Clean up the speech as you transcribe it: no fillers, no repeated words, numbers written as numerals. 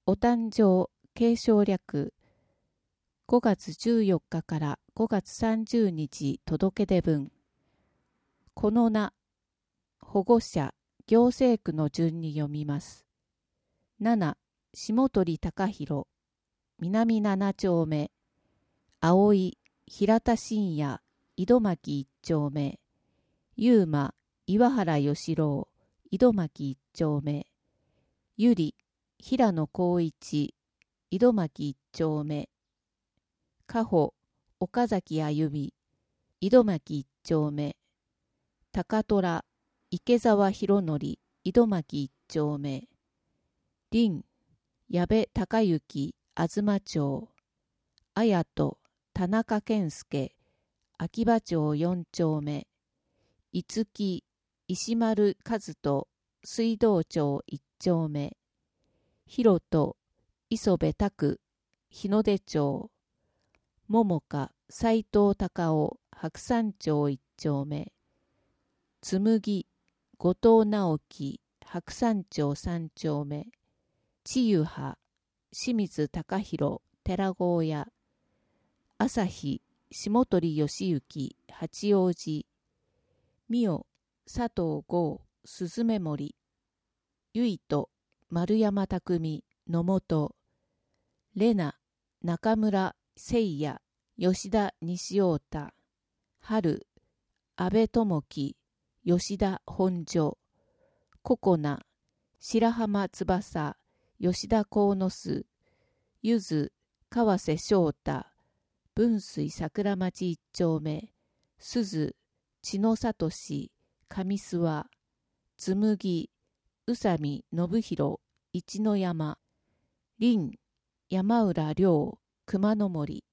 お誕生継承略5月14日から5月30日届け出分。この名、保護者、行政区の順に読みます。7、下鳥隆弘、南7丁目、葵、平田信也、井戸巻1丁目、優馬、岩原義郎、井戸巻1丁目、ゆり、平野光一、井戸巻1丁目、加穂、岡崎あゆみ、井戸巻1丁目、高虎、池澤博則、井戸巻1丁目、林、矢部隆之、東町、綾人、田中健介、秋葉町4丁目、五木、石丸和人、水道町1丁目、広人、磯部拓、日の出町、桃花、斎藤隆夫、白山町1丁目、紬、後藤直樹、白山町3丁目、千湯葉、清水隆弘、寺子屋、朝日、下鳥義行、八王子、美代、佐藤剛、鈴目森、結糸、丸山匠、野本、レナ、中村、聖也、吉田西太田、春、安倍智樹、吉田本所、ココナ、白浜翼、吉田幸之助、ゆず、川瀬翔太、文水桜町一丁目、鈴、千野聡、上諏訪、紬、宇佐美信弘、一の山、林、山浦亮、熊野森、